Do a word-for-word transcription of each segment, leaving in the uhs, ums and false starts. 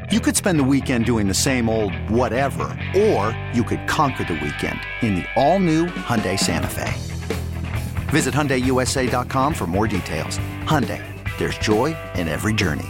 You could spend the weekend doing the same old whatever, or you could conquer the weekend in the all-new Hyundai Santa Fe. Visit Hyundai U S A dot com for more details. Hyundai, there's joy in every journey.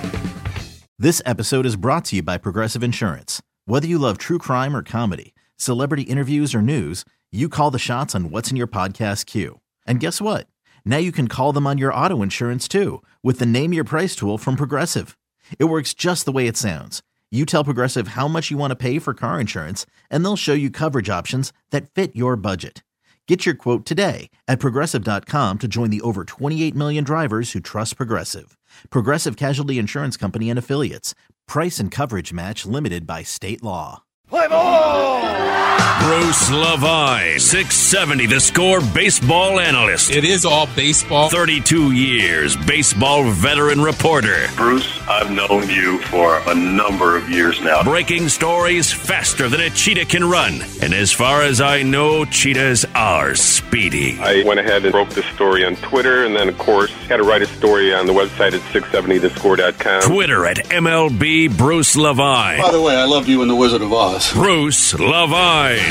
This episode is brought to you by Progressive Insurance. Whether you love true crime or comedy, celebrity interviews or news, you call the shots on what's in your podcast queue. And guess what? Now you can call them on your auto insurance too with the Name Your Price tool from Progressive. It works just the way it sounds. You tell Progressive how much you want to pay for car insurance, and they'll show you coverage options that fit your budget. Get your quote today at Progressive dot com to join the over twenty-eight million drivers who trust Progressive. Progressive Casualty Insurance Company and Affiliates. Price and coverage match limited by state law. Play ball! Bruce Levine, six seventy The Score baseball analyst. It is all baseball. thirty-two years, baseball veteran reporter. Bruce, I've known you for a number of years now. Breaking stories faster than a cheetah can run. And as far as I know, cheetahs are speedy. I went ahead and broke the story on Twitter, and then, of course, had to write a story on the website at six seventy the score dot com. Twitter at M L B Bruce Levine. By the way, I loved you in The Wizard of Oz. Bruce Levine.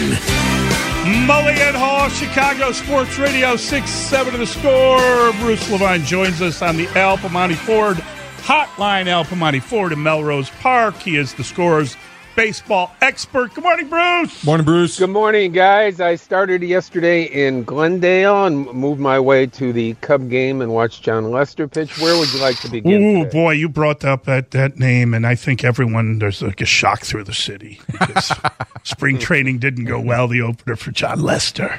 Mulligan Hall, Chicago Sports Radio, six seven to The Score. Bruce Levine joins us on the Al Piemonte Ford Hotline. Al Piemonte Ford in Melrose Park. He is the Score's baseball expert. Good morning, Bruce. Morning, Bruce. Good morning, guys. I started yesterday in Glendale and moved my way to the Cub game and watched John Lester pitch. Where would you like to begin? Oh, today? boy, you brought up that, that name, and I think everyone, there's like a shock through the city because spring training didn't go well, the opener for John Lester.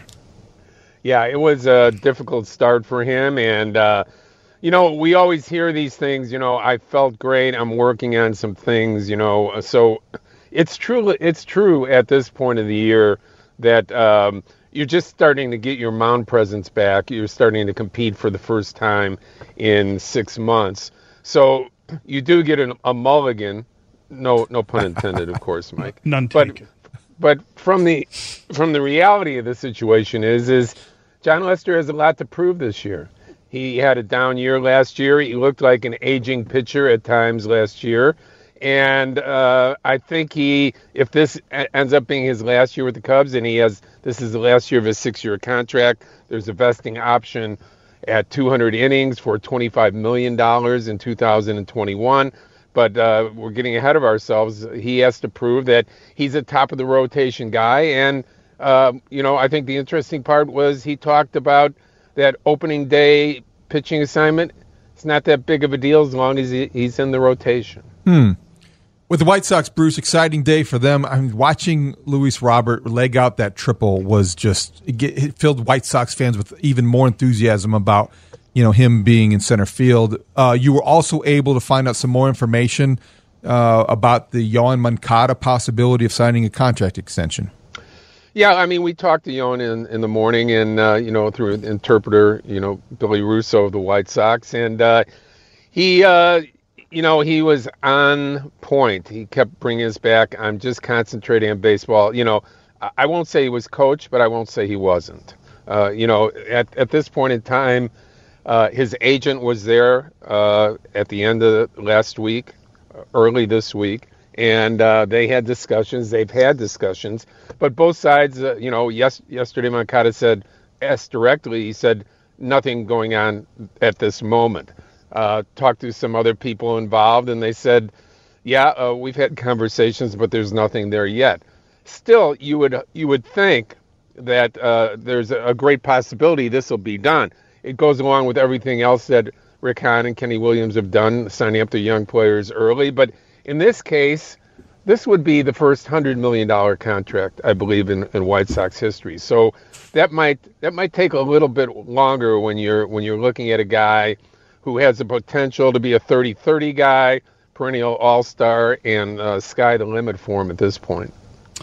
Yeah, it was a difficult start for him, and, uh, you know, we always hear these things, you know, I felt great, I'm working on some things, you know, so... It's true. It's true at this point of the year that um, you're just starting to get your mound presence back. You're starting to compete for the first time in six months. So you do get an, a mulligan. No, no pun intended, of course, Mike. None but, taken. But from the from the reality of the situation is is John Lester has a lot to prove this year. He had a down year last year. He looked like an aging pitcher at times last year. And uh, I think he, if this ends up being his last year with the Cubs, and he has, this is the last year of his six-year contract, there's a vesting option at two hundred innings for twenty-five million dollars in two thousand twenty-one. But uh, we're getting ahead of ourselves. He has to prove that he's a top-of-the-rotation guy. And, uh, you know, I think the interesting part was he talked about that opening day pitching assignment. It's not that big of a deal as long as he, he's in the rotation. Hmm. With the White Sox, Bruce, exciting day for them. I mean, watching Luis Robert leg out that triple was just it, get, it filled White Sox fans with even more enthusiasm about, you know, him being in center field. Uh, you were also able to find out some more information uh, about the Yoan Moncada possibility of signing a contract extension. Yeah, I mean, we talked to Yoan in, in the morning, and uh, you know, through an interpreter, you know, Billy Russo of the White Sox, and uh, he. Uh, You know, he was on point. He kept bringing us back. I'm just concentrating on baseball. You know, I won't say he was coached, but I won't say he wasn't. Uh, you know, at, at this point in time, uh, his agent was there uh, at the end of last week, early this week, and uh, they had discussions. They've had discussions. But both sides, uh, you know, yes, yesterday Moncada said, asked directly, he said, nothing going on at this moment. Uh, talked to some other people involved, and they said, yeah, uh, we've had conversations, but there's nothing there yet. Still, you would you would think that uh, there's a great possibility this will be done. It goes along with everything else that Rick Hahn and Kenny Williams have done, signing up their young players early. But in this case, this would be the first one hundred million dollars contract, I believe, in, in White Sox history. So that might that might take a little bit longer when you're when you're looking at a guy who has the potential to be a thirty thirty guy, perennial all-star, and uh, sky the limit for him at this point.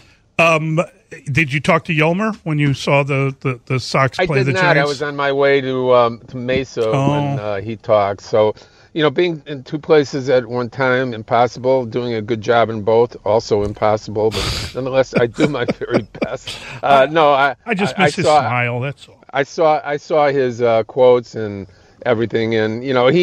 Um, did you talk to Yolmer when you saw the, the, the Sox play the Giants? I did not. I was on my way to um, to Mesa oh. when uh, he talked. So, you know, being in two places at one time, impossible. Doing a good job in both, also impossible. But nonetheless, I do my very best. Uh, no, I I just I, miss I his saw, smile. That's all. I saw I saw his uh, quotes and everything, and you know he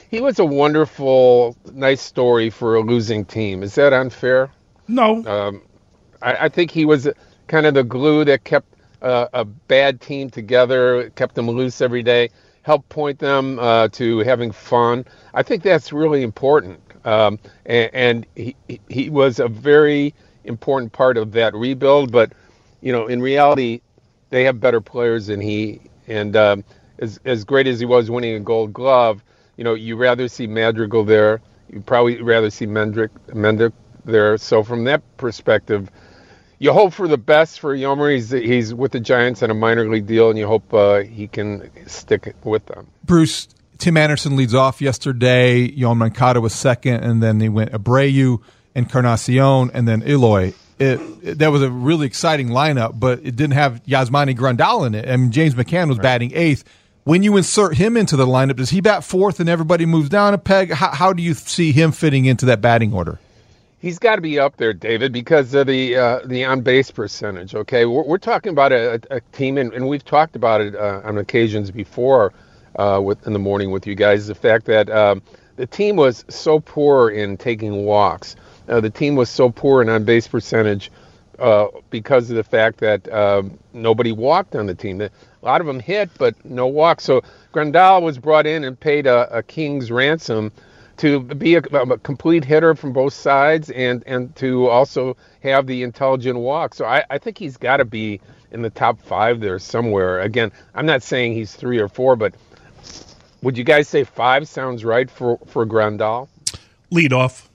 he was a wonderful, nice story for a losing team. Is that unfair? No. Um, I, I think he was kind of the glue that kept uh, a bad team together, kept them loose every day, helped point them uh, to having fun. I think that's really important. Um, and and he, he was a very important part of that rebuild. But, you know, in reality, they have better players than he. And um, as as great as he was winning a Gold Glove, you know, you rather see Madrigal there. You probably rather see Mendrick, Mendick there. So from that perspective, you hope for the best for Yomer. He's, he's with the Giants on a minor league deal, and you hope uh, he can stick with them. Bruce, Tim Anderson leads off yesterday. Yoan Moncada was second, and then he went Abreu, Encarnacion, and then Eloy. It, it, that was a really exciting lineup, but it didn't have Yasmani Grandal in it. I mean, James McCann was right. batting eighth. When you insert him into the lineup, does he bat fourth and everybody moves down a peg? How, how do you see him fitting into that batting order? He's got to be up there, David, because of the uh, the on-base percentage, okay? We're, we're talking about a, a team, and, and we've talked about it uh, on occasions before uh, with, in the morning with you guys, the fact that um, the team was so poor in taking walks. Uh, the team was so poor in on-base percentage uh, because of the fact that um, nobody walked on the team. A lot of them hit, but no walks. So Grandal was brought in and paid a, a king's ransom to be a, a complete hitter from both sides and, and to also have the intelligent walk. So I, I think he's got to be in the top five there somewhere. Again, I'm not saying he's three or four, but would you guys say five sounds right for, for Grandal? Lead off.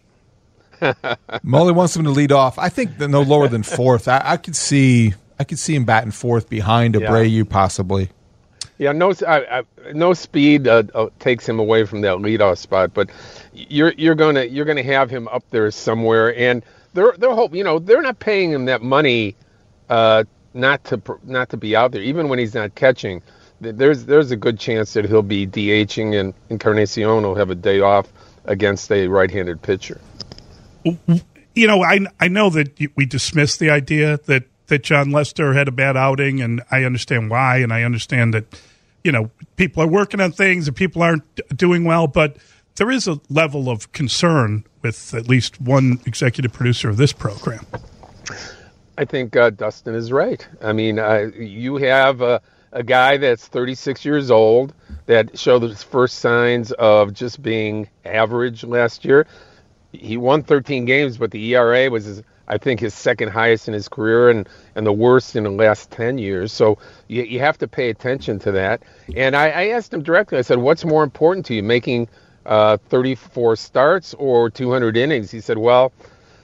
Molly wants him to lead off. I think no lower than fourth. I, I could see I could see him batting fourth behind Abreu yeah. possibly. Yeah, no, I, I, no speed uh, uh, takes him away from that leadoff spot, but you're you're gonna you're gonna have him up there somewhere, and they're they're hope you know they're not paying him that money uh, not to not to be out there, even when he's not catching. There's there's a good chance that he'll be DHing, and Encarnacion will have a day off against a right-handed pitcher. You know, I I know that we dismissed the idea that. that John Lester had a bad outing, and I understand why, and I understand that, you know, people are working on things and people aren't doing well, but there is a level of concern with at least one executive producer of this program. I think uh, Dustin is right. I mean, uh, you have a, a guy that's thirty-six years old that showed his first signs of just being average last year. He won thirteen games, but the E R A was his I think his second highest in his career and, and the worst in the last ten years. So you, you have to pay attention to that. And I, I asked him directly, I said, what's more important to you, making uh, thirty-four starts or two hundred innings? He said, well,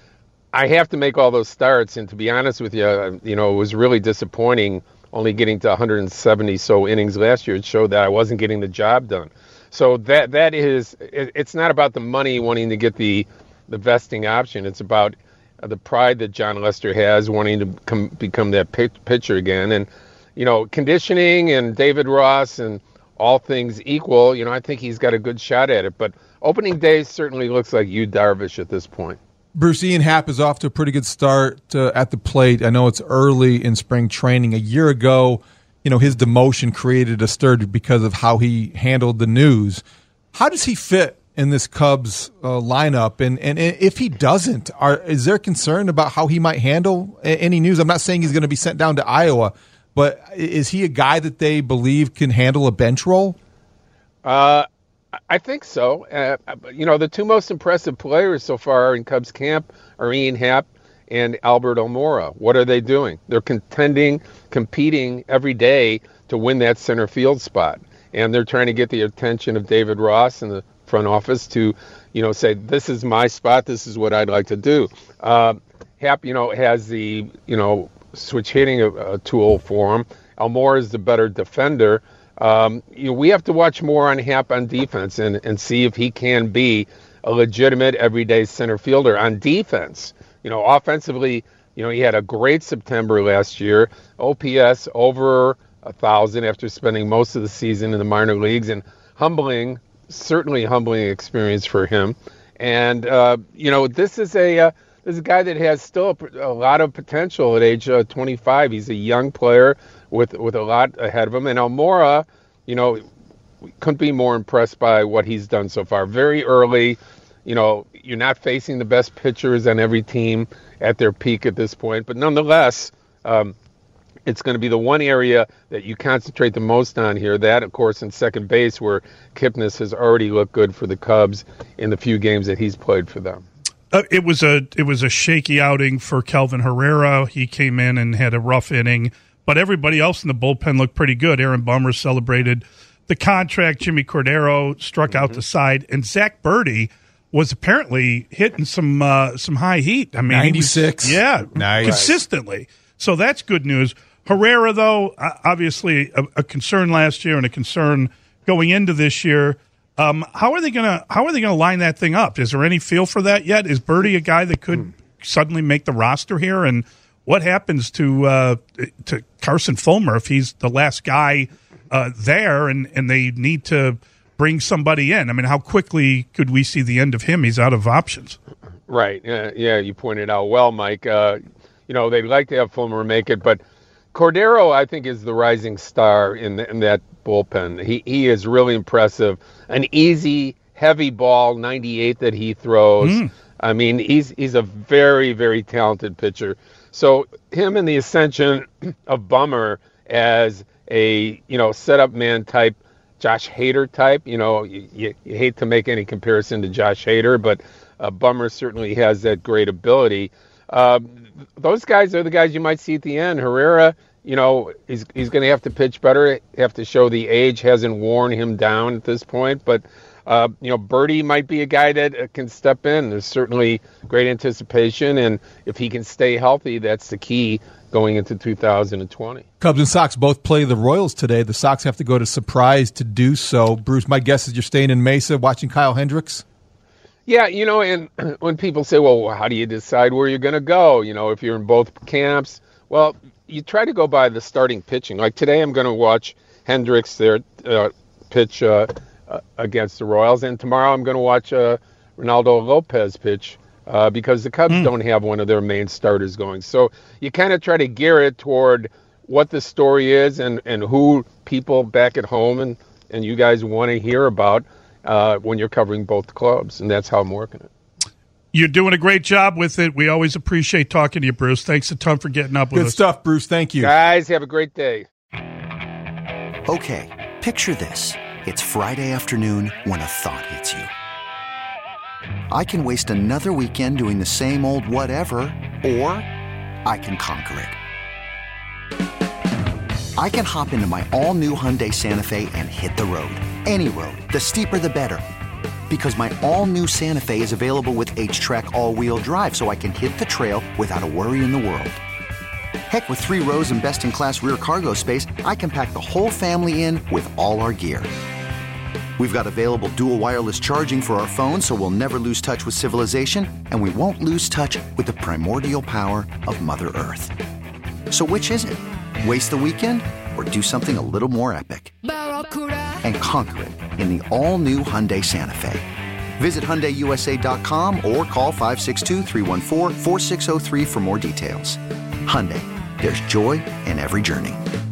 I have to make all those starts. And to be honest with you, you know, it was really disappointing only getting to one hundred seventy so innings last year. It showed that I wasn't getting the job done. So that that is, it, it's not about the money wanting to get the, the vesting option. It's about the pride that John Lester has, wanting to come, become that pitcher again. And, you know, conditioning and David Ross and all things equal, you know, I think he's got a good shot at it. But opening day certainly looks like Yu Darvish at this point. Bruce, Ian Happ is off to a pretty good start uh, at the plate. I know it's early in spring training. A year ago, you know, his demotion created a stir because of how he handled the news. How does he fit in this Cubs uh, lineup, and, and if he doesn't, are, is there concern about how he might handle any news? I'm not saying he's going to be sent down to Iowa, but is he a guy that they believe can handle a bench role? Uh, I think so. Uh, you know, the two most impressive players so far in Cubs camp are Ian Happ and Albert Almora. What are they doing? They're contending, competing every day to win that center field spot, and they're trying to get the attention of David Ross and the front office to, you know, say, this is my spot, this is what I'd like to do. Uh, Happ, you know, has the, you know, switch hitting a, a tool for him. Almora is the better defender. Um, you know, we have to watch more on Happ on defense and, and see if he can be a legitimate everyday center fielder on defense. You know, offensively, you know, he had a great September last year. O P S over a thousand after spending most of the season in the minor leagues, and humbling certainly a humbling experience for him. And, uh, you know, this is a uh, this is a guy that has still a, a lot of potential at age uh, twenty-five. He's a young player with with a lot ahead of him. And Almora, you know, couldn't be more impressed by what he's done so far. Very early, you know, you're not facing the best pitchers on every team at their peak at this point, but nonetheless, um, it's going to be the one area that you concentrate the most on here. That, of course, in second base, where Kipnis has already looked good for the Cubs in the few games that he's played for them. Uh, it was a it was a shaky outing for Kelvin Herrera. He came in and had a rough inning, but everybody else in the bullpen looked pretty good. Aaron Bummer celebrated the contract. Jimmy Cordero struck mm-hmm. out the side, and Zach Birdie was apparently hitting some uh, some high heat. I mean, ninety-six, was, yeah, nice. consistently. So that's good news. Herrera, though, obviously a, a concern last year and a concern going into this year. Um, how are they gonna How are they gonna line that thing up? Is there any feel for that yet? Is Birdie a guy that could mm. suddenly make the roster here? And what happens to uh, to Carson Fulmer if he's the last guy uh, there, and, and they need to bring somebody in? I mean, how quickly could we see the end of him? He's out of options. Right. Yeah. Yeah. You pointed out well, Mike. Uh, you know, they'd like to have Fulmer make it, but Cordero, I think, is the rising star in, the, in that bullpen. He he is really impressive. An easy, heavy ball, ninety-eight that he throws. Mm. I mean, he's he's a very, very talented pitcher. So him and the ascension of Bummer as a, you know, setup man type, Josh Hader type. You know, you, you, you hate to make any comparison to Josh Hader, but uh, Bummer certainly has that great ability. Uh, those guys are the guys you might see at the end. Herrera, you know, he's he's going to have to pitch better, have to show the age hasn't worn him down at this point. But, uh, you know, Birdie might be a guy that can step in. There's certainly great anticipation. And if he can stay healthy, that's the key going into two thousand twenty. Cubs and Sox both play the Royals today. The Sox have to go to Surprise to do so. Bruce, my guess is you're staying in Mesa watching Kyle Hendricks? Yeah, you know, and when people say, well, how do you decide where you're going to go? You know, if you're in both camps, well, you try to go by the starting pitching. Like today, I'm going to watch Hendricks there uh, pitch uh, uh, against the Royals, and tomorrow I'm going to watch uh, Ronaldo Lopez pitch uh, because the Cubs mm. don't have one of their main starters going. So you kind of try to gear it toward what the story is and, and who people back at home and, and you guys want to hear about uh, when you're covering both clubs, and that's how I'm working it. You're doing a great job with it. We always appreciate talking to you, Bruce. Thanks a ton for getting up with Good us. Good stuff, Bruce. Thank you. Guys, have a great day. Okay, picture this. It's Friday afternoon when a thought hits you. I can waste another weekend doing the same old whatever, or I can conquer it. I can hop into my all-new Hyundai Santa Fe and hit the road. Any road. The steeper, the better. Because my all-new Santa Fe is available with H-Track all-wheel drive, so I can hit the trail without a worry in the world. Heck, with three rows and best-in-class rear cargo space, I can pack the whole family in with all our gear. We've got available dual wireless charging for our phones, so we'll never lose touch with civilization, and we won't lose touch with the primordial power of Mother Earth. So which is it? Waste the weekend or do something a little more epic? And conquer it in the all-new Hyundai Santa Fe. Visit Hyundai U S A dot com or call five six two, three one four, four six zero three for more details. Hyundai, there's joy in every journey.